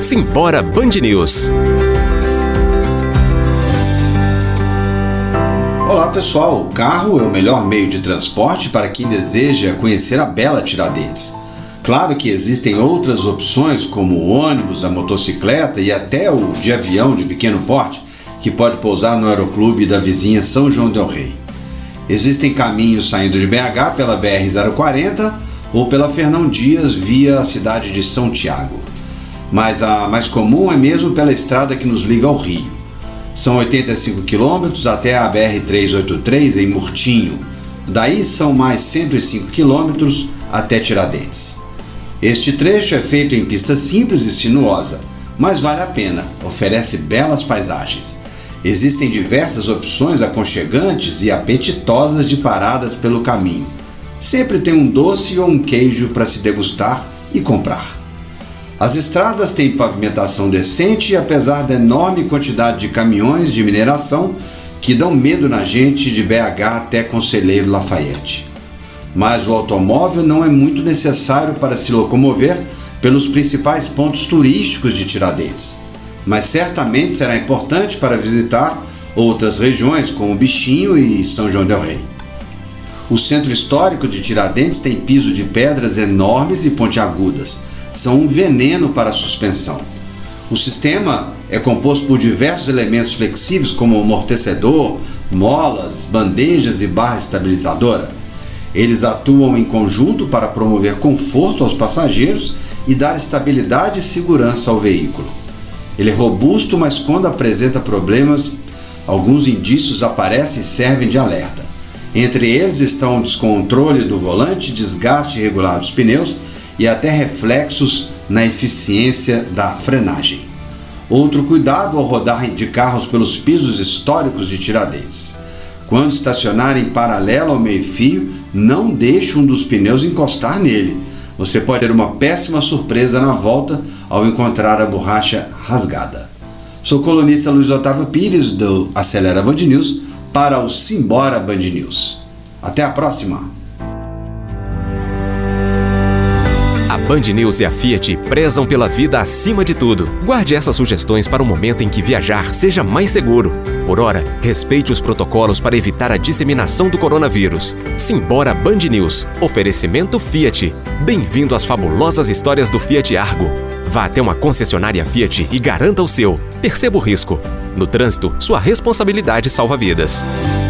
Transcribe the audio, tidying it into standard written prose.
Simbora Band News. Olá pessoal, o carro é o melhor meio de transporte para quem deseja conhecer a bela Tiradentes. Claro que existem outras opções como o ônibus, a motocicleta e até o de avião de pequeno porte que pode pousar no aeroclube da vizinha São João del Rei. Existem caminhos saindo de BH pela BR-040 ou pela Fernão Dias via a cidade de São Tiago. Mas a mais comum é mesmo pela estrada que nos liga ao Rio. São 85 quilômetros até a BR-383 em Murtinho. Daí são mais 105 quilômetros até Tiradentes. Este trecho é feito em pista simples e sinuosa, mas vale a pena, oferece belas paisagens. Existem diversas opções aconchegantes e apetitosas de paradas pelo caminho. Sempre tem um doce ou um queijo para se degustar e comprar. As estradas têm pavimentação decente e apesar da enorme quantidade de caminhões de mineração que dão medo na gente de BH até Conselheiro Lafayette. Mas o automóvel não é muito necessário para se locomover pelos principais pontos turísticos de Tiradentes, mas certamente será importante para visitar outras regiões como Bichinho e São João del Rei. O centro histórico de Tiradentes tem piso de pedras enormes e pontiagudas, são um veneno para a suspensão. O sistema é composto por diversos elementos flexíveis como amortecedor, molas, bandejas e barra estabilizadora. Eles atuam em conjunto para promover conforto aos passageiros e dar estabilidade e segurança ao veículo. Ele é robusto, mas quando apresenta problemas, alguns indícios aparecem e servem de alerta. Entre eles estão o descontrole do volante, desgaste irregular dos pneus e até reflexos na eficiência da frenagem. Outro cuidado ao rodar de carros pelos pisos históricos de Tiradentes. Quando estacionar em paralelo ao meio-fio, não deixe um dos pneus encostar nele. Você pode ter uma péssima surpresa na volta ao encontrar a borracha rasgada. Sou o colunista Luiz Otávio Pires do Acelera Band News para o Simbora Band News. Até a próxima! A Band News e a Fiat prezam pela vida acima de tudo. Guarde essas sugestões para o momento em que viajar seja mais seguro. Por ora, respeite os protocolos para evitar a disseminação do coronavírus. Simbora Band News. Oferecimento Fiat. Bem-vindo às fabulosas histórias do Fiat Argo. Vá até uma concessionária Fiat e garanta o seu. Perceba o risco. No trânsito, sua responsabilidade salva vidas.